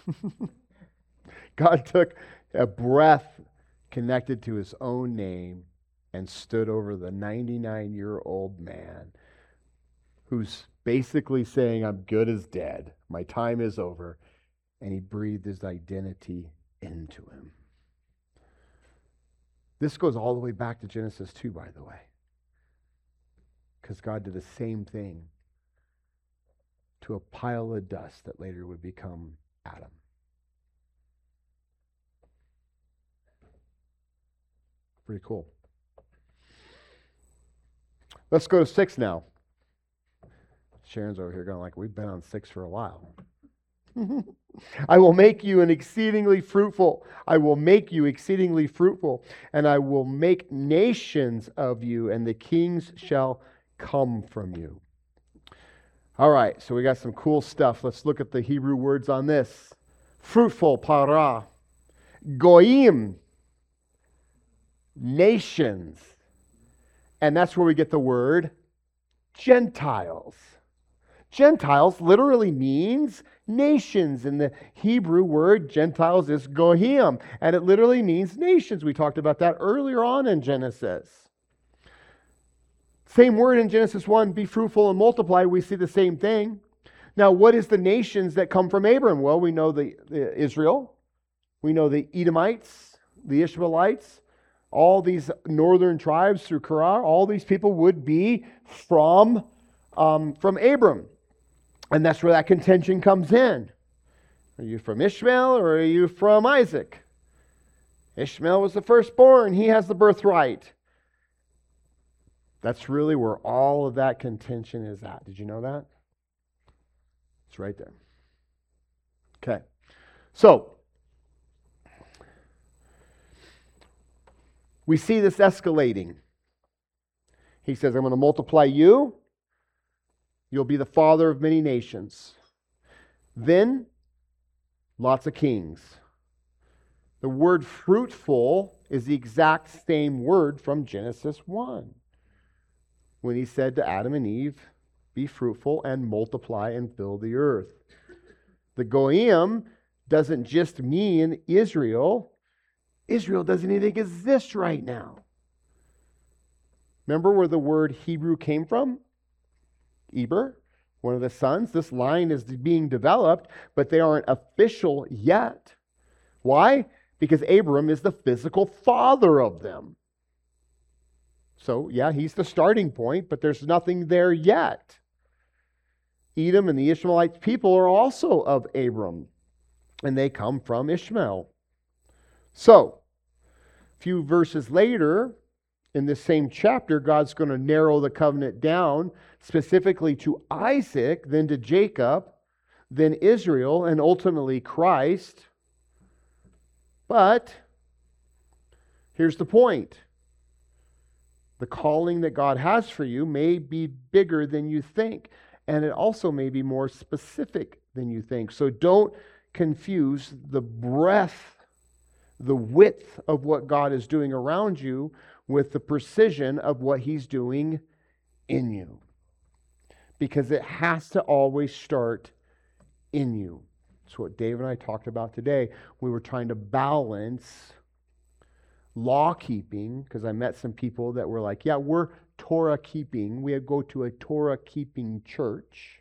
S1: God took a breath connected to his own name and stood over the ninety-nine-year-old man who's basically saying, I'm good as dead. My time is over. And he breathed his identity into him. This goes all the way back to Genesis two, by the way. Because God did the same thing to a pile of dust that later would become Adam. Pretty cool. Let's go to six now. Sharon's over here going like, we've been on six for a while. I will make you an exceedingly fruitful. I will make you exceedingly fruitful, and I will make nations of you, and the kings shall come from you. All right, so we got some cool stuff. Let's look at the Hebrew words on this. Fruitful, para. Goyim, nations. And that's where we get the word Gentiles. Gentiles literally means nations. And the Hebrew word Gentiles is goyim, and it literally means nations. We talked about that earlier on in Genesis. Same word in Genesis one, be fruitful and multiply. We see the same thing. Now, what is the nations that come from Abram? Well, we know the, the Israel. We know the Edomites, the Ishmaelites, all these northern tribes through Korah. All these people would be from, um, from Abram. And that's where that contention comes in. Are you from Ishmael or are you from Isaac? Ishmael was the firstborn. He has the birthright. That's really where all of that contention is at. Did you know that? It's right there. Okay. So, we see this escalating. He says, I'm going to multiply you. You'll be the father of many nations. Then, lots of kings. The word fruitful is the exact same word from Genesis one. When he said to Adam and Eve, be fruitful and multiply and fill the earth. The goyim doesn't just mean Israel. Israel doesn't even exist right now. Remember where the word Hebrew came from? Eber, one of the sons. This line is being developed, but they aren't official yet. Why? Because Abram is the physical father of them. So, yeah, he's the starting point, but there's nothing there yet. Edom and the Ishmaelite people are also of Abram. and they come from Ishmael. So, a few verses later, in this same chapter, God's going to narrow the covenant down specifically to Isaac, then to Jacob, then Israel, and ultimately Christ. But here's the point. The calling that God has for you may be bigger than you think, and it also may be more specific than you think. So don't confuse the breadth, the width of what God is doing around you with the precision of what He's doing in you. Because it has to always start in you. That's what Dave and I talked about today. We were trying to balance law keeping, because I met some people that were like, yeah, we're Torah keeping. We go to a Torah keeping church.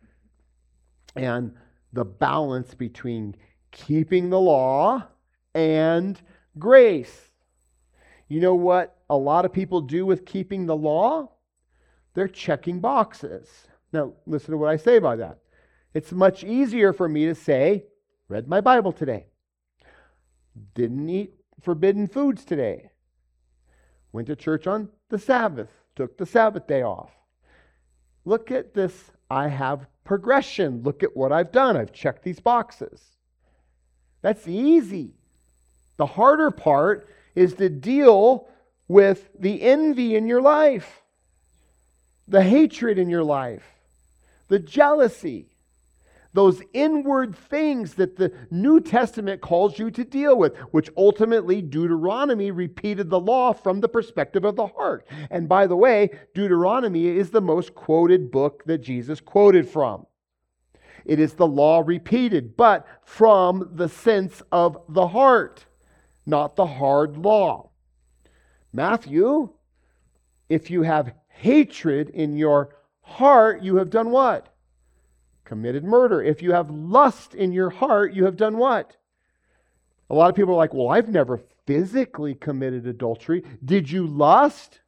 S1: And the balance between keeping the law and grace. You know what a lot of people do with keeping the law? They're checking boxes. Now, listen to what I say by that. It's much easier for me to say, read my Bible today. Didn't eat forbidden foods today. Went to church on the Sabbath. Took the Sabbath day off. Look at this. I have progression. Look at what I've done. I've checked these boxes. That's easy. The harder part is to deal with the envy in your life, the hatred in your life, the jealousy, those inward things that the New Testament calls you to deal with, which ultimately Deuteronomy repeated the law from the perspective of the heart. And by the way, Deuteronomy is the most quoted book that Jesus quoted from. It is the law repeated, but from the sense of the heart, not the hard law. Matthew, if you have hatred in your heart, you have done what? Committed murder. If you have lust in your heart, you have done what? A lot of people are like, well, I've never physically committed adultery. Did you lust?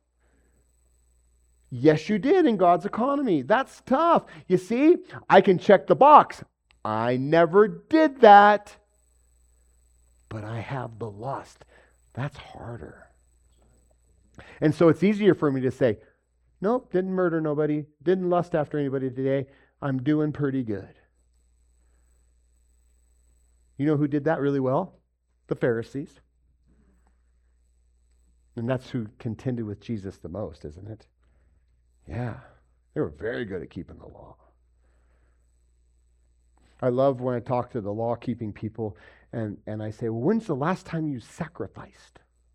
S1: Yes, you did in God's economy. That's tough. You see, I can check the box. I never did that. But I have the lust. That's harder. And so it's easier for me to say, nope, didn't murder nobody, didn't lust after anybody today. I'm doing pretty good. You know who did that really well? The Pharisees. And that's who contended with Jesus the most, isn't it? Yeah. They were very good at keeping the law. I love when I talk to the law-keeping people and, and I say, well, when's the last time you sacrificed?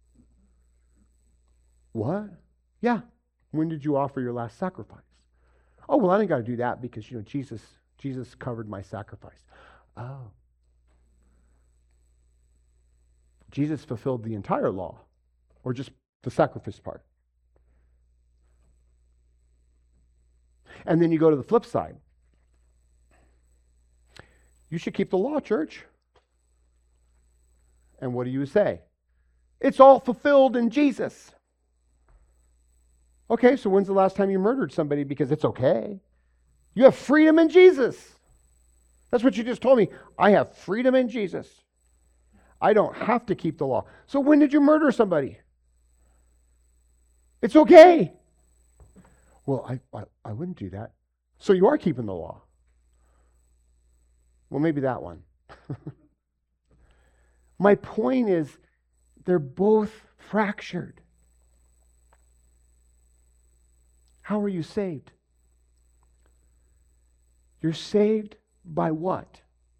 S1: What? Yeah. When did you offer your last sacrifice? Oh, well, I didn't got to do that because, you know, Jesus, Jesus covered my sacrifice. Oh. Jesus fulfilled the entire law, or just the sacrifice part. And then you go to the flip side. You should keep the law, church. And what do you say? It's all fulfilled in Jesus. Okay, so when's the last time you murdered somebody because it's okay? You have freedom in Jesus. That's what you just told me. I have freedom in Jesus. I don't have to keep the law. So when did you murder somebody? It's okay. Well, I, I, I wouldn't do that. So you are keeping the law. Well, maybe that one. My point is, they're both fractured. How are you saved? You're saved by what?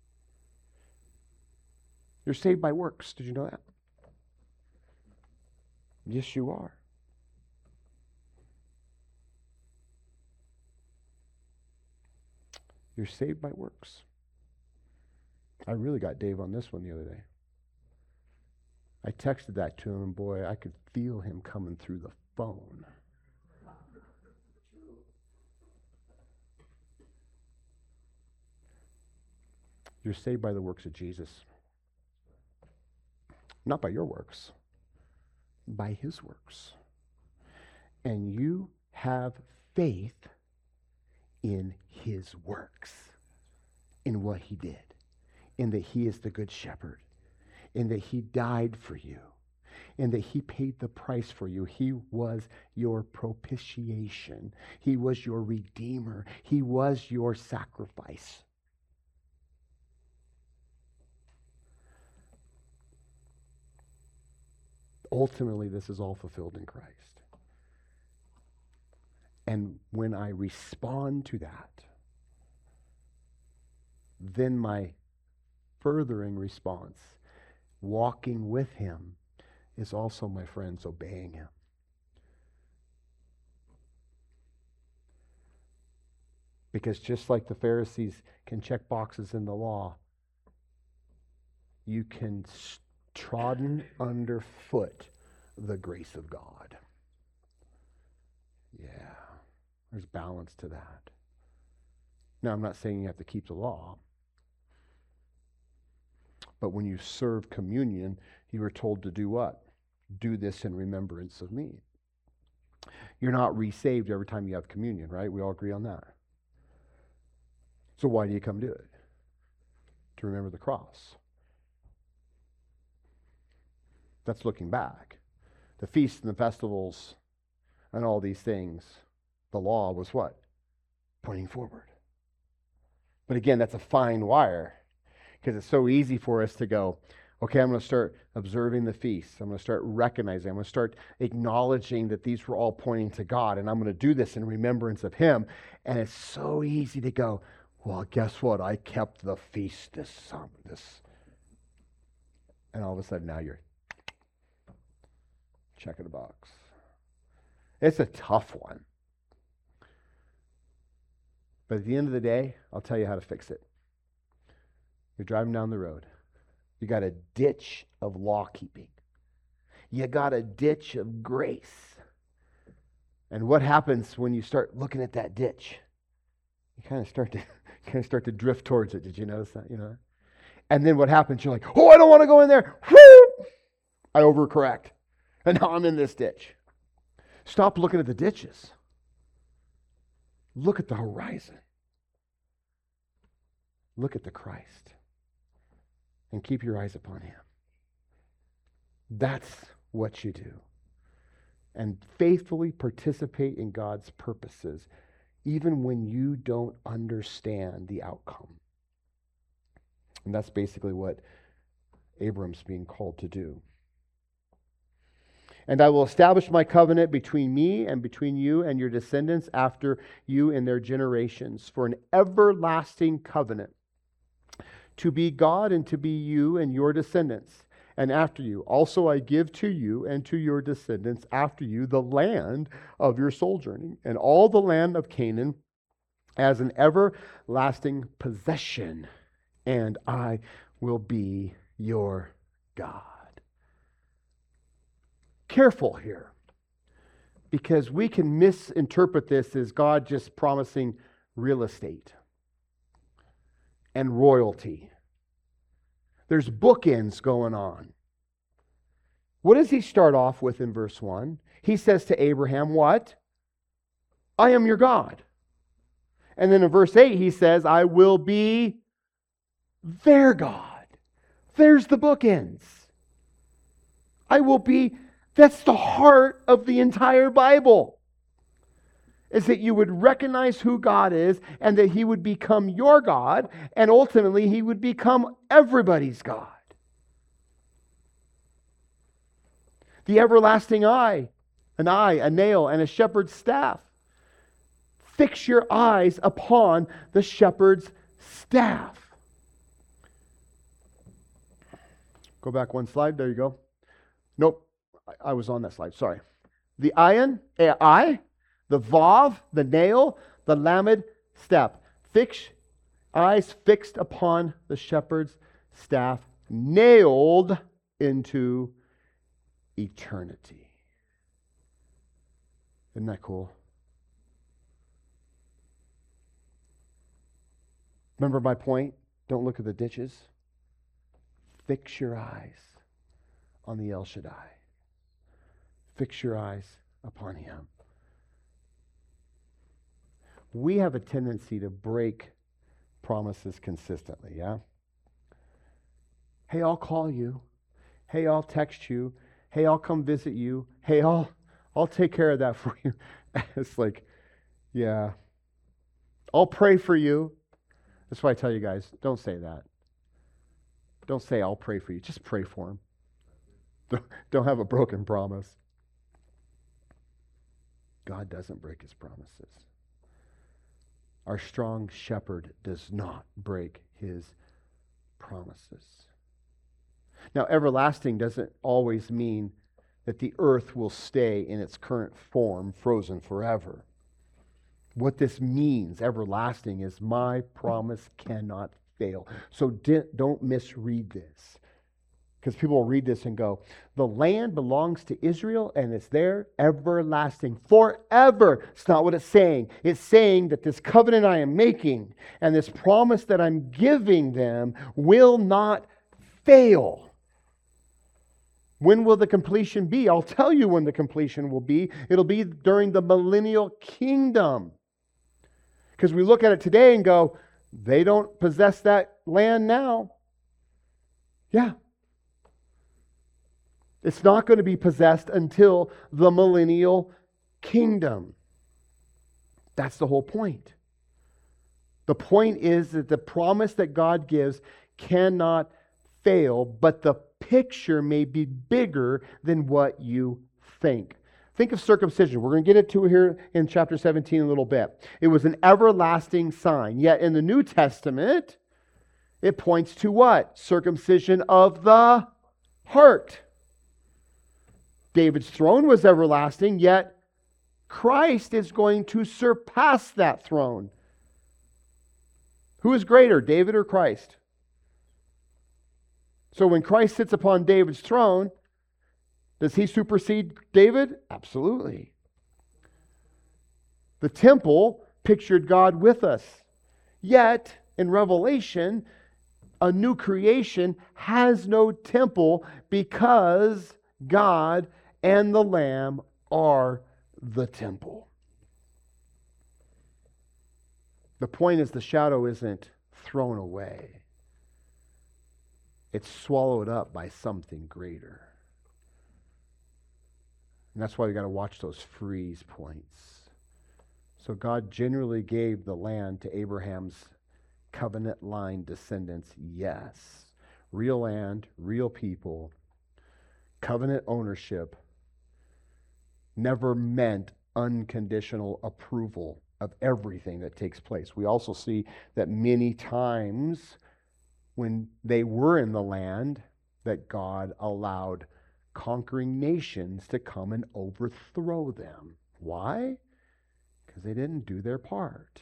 S1: You're saved by works. Did you know that? Yes, you are. You're saved by works. I really got Dave on this one the other day. I texted that to him, and boy, I could feel him coming through the phone. You're saved by the works of Jesus. Not by your works, by His works. And you have faith in His works, in what He did, in that he is the good shepherd, in that he died for you, in that he paid the price for you. He was your propitiation. He was your redeemer. He was your sacrifice. Ultimately, this is all fulfilled in Christ. And when I respond to that, then my furthering response, walking with him, is also, my friends, obeying him. Because just like the Pharisees can check boxes in the law, you can trodden underfoot the grace of God. Yeah, there's balance to that. Now, I'm not saying you have to keep the law, but when you serve communion, you were told to do what? Do this in remembrance of me. You're not resaved every time you have communion, right? We all agree on that. So why do you come do it? To remember the cross. That's looking back. The feasts and the festivals and all these things, the law was what? Pointing forward. But again, that's a fine wire, because it's so easy for us to go, okay, I'm going to start observing the feasts. I'm going to start recognizing. I'm going to start acknowledging that these were all pointing to God, and I'm going to do this in remembrance of him. And it's so easy to go, well, guess what? I kept the feast this summer. This. And all of a sudden now you're checking the box. It's a tough one. But at the end of the day, I'll tell you how to fix it. You're driving down the road. You got a ditch of law keeping. You got a ditch of grace. And what happens when you start looking at that ditch? You kind of start to kind of start to drift towards it. Did you notice that? You know? And then what happens? You're like, oh, I don't want to go in there. Woo! I overcorrect. And now I'm in this ditch. Stop looking at the ditches. Look at the horizon. Look at the Christ. And keep your eyes upon him. That's what you do. And faithfully participate in God's purposes, even when you don't understand the outcome. And that's basically what Abram's being called to do. And I will establish my covenant between me and between you and your descendants after you in their generations for an everlasting covenant, to be God and to be you and your descendants. And after you, also I give to you and to your descendants after you the land of your sojourning and all the land of Canaan as an everlasting possession, and I will be your God. Careful here, because we can misinterpret this as God just promising real estate and royalty. There's bookends going on. What does he start off with in verse one? He says to Abraham, what? I am your God. And then in verse eight, he says, I will be their God. There's the bookends. I will be, that's the heart of the entire Bible. Is that you would recognize who God is and that he would become your God, and ultimately he would become everybody's God. The everlasting eye, an eye, a nail, and a shepherd's staff. Fix your eyes upon the shepherd's staff. Go back one slide. There you go. Nope. I was on that slide. Sorry. The iron, eye, the vav, the nail, the lamed, staff. Fix, eyes fixed upon the shepherd's staff, nailed into eternity. Isn't that cool? Remember my point? Don't look at the ditches. Fix your eyes on the El Shaddai. Fix your eyes upon him. We have a tendency to break promises consistently, yeah? Hey, I'll call you. Hey, I'll text you. Hey, I'll come visit you. Hey, I'll I'll take care of that for you. It's like, yeah. I'll pray for you. That's why I tell you guys, don't say that. Don't say I'll pray for you. Just pray for him. Don't, don't have a broken promise. God doesn't break his promises. Our strong shepherd does not break his promises. Now, everlasting doesn't always mean that the earth will stay in its current form, frozen forever. What this means, everlasting, is my promise cannot fail. So di- don't misread this. Because people will read this and go, the land belongs to Israel and it's there everlasting, forever. It's not what it's saying. It's saying that this covenant I am making and this promise that I'm giving them will not fail. When will the completion be? I'll tell you when the completion will be. It'll be during the millennial kingdom. Because we look at it today and go, they don't possess that land now. Yeah. It's not going to be possessed until the millennial kingdom. That's the whole point. The point is that the promise that God gives cannot fail, but the picture may be bigger than what you think. Think of circumcision. We're going to get into it here in chapter seventeen in a little bit. It was an everlasting sign. Yet in the New Testament, it points to what? Circumcision of the heart. David's throne was everlasting, yet Christ is going to surpass that throne. Who is greater, David or Christ? So when Christ sits upon David's throne, does he supersede David? Absolutely. The temple pictured God with us. Yet, in Revelation, a new creation has no temple because God and the Lamb are the temple. The point is the shadow isn't thrown away. It's swallowed up by something greater. And that's why we got to watch those freeze points. So God generally gave the land to Abraham's covenant line descendants, yes. Real land, real people, covenant ownership never meant unconditional approval of everything that takes place. We also see that many times when they were in the land, that God allowed conquering nations to come and overthrow them. Why? Because they didn't do their part.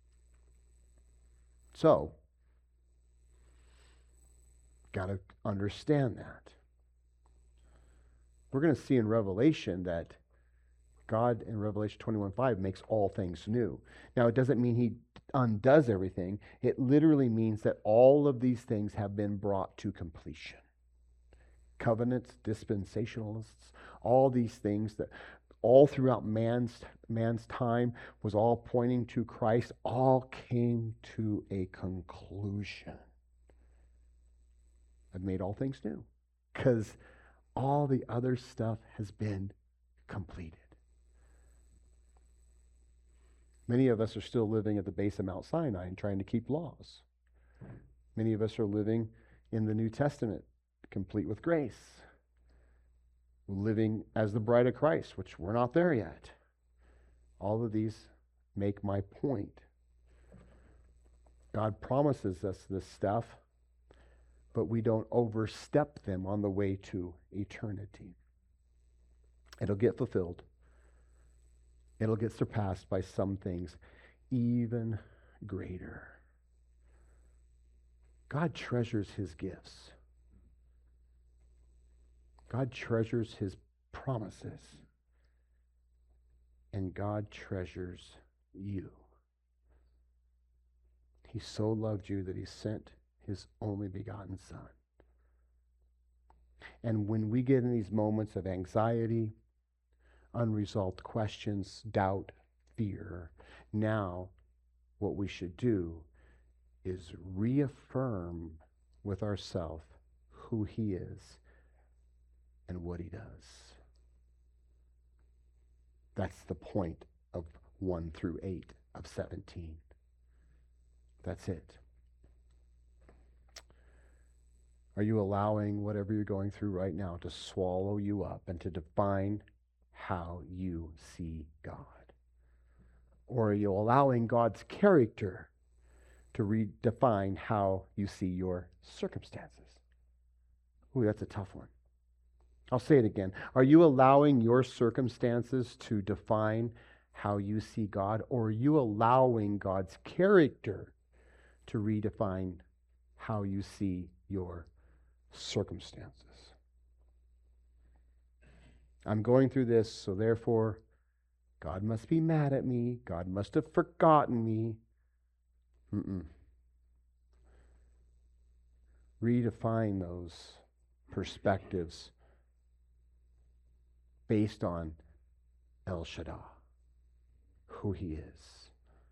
S1: So, got to understand that. We're going to see in Revelation that God in Revelation twenty-one five makes all things new. Now, it doesn't mean he undoes everything. It literally means that all of these things have been brought to completion. Covenants, dispensationalists, all these things that all throughout man's man's time was all pointing to Christ, all came to a conclusion. I've made all things new because all the other stuff has been completed. Many of us are still living at the base of Mount Sinai and trying to keep laws. Many of us are living in the New Testament, complete with grace. Living as the bride of Christ, which we're not there yet. All of these make my point. God promises us this stuff, but we don't overstep them on the way to eternity. It'll get fulfilled. It'll get surpassed by some things even greater. God treasures his gifts. God treasures his promises. And God treasures you. He so loved you that he sent his only begotten Son. And when we get in these moments of anxiety, unresolved questions, doubt, fear, now what we should do is reaffirm with ourselves who he is and what he does. That's the point of one through eight of seventeen. That's it. Are you allowing whatever you're going through right now to swallow you up and to define how you see God? Or are you allowing God's character to redefine how you see your circumstances? Ooh, that's a tough one. I'll say it again. Are you allowing your circumstances to define how you see God? Or are you allowing God's character to redefine how you see your circumstances? I'm going through this, so therefore, God must be mad at me. God must have forgotten me. Mm-mm. Redefine those perspectives based on El Shaddai, who he is.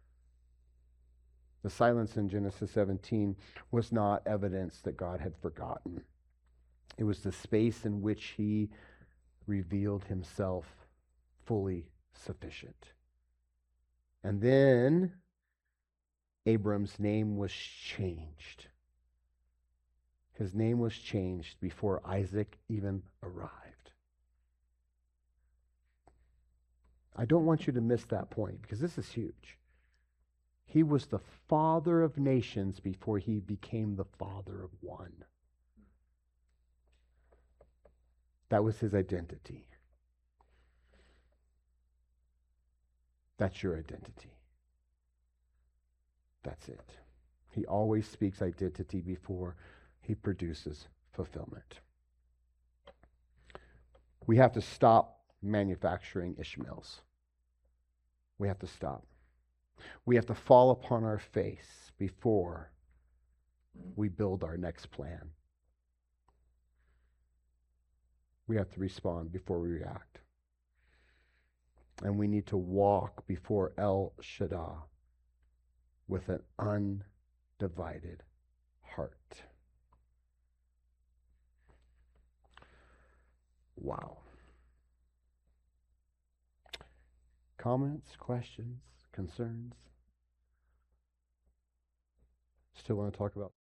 S1: The silence in Genesis seventeen was not evidence that God had forgotten. It was the space in which he revealed himself fully sufficient. And then Abram's name was changed. His name was changed before Isaac even arrived. I don't want you to miss that point because this is huge. He was the father of nations before he became the father of one. That was his identity. That's your identity. That's it. He always speaks identity before he produces fulfillment. We have to stop manufacturing Ishmaels. We have to stop. We have to fall upon our face before we build our next plan. We have to respond before we react. And we need to walk before El Shaddai with an undivided heart. Wow. Comments, questions, concerns? Still want to talk about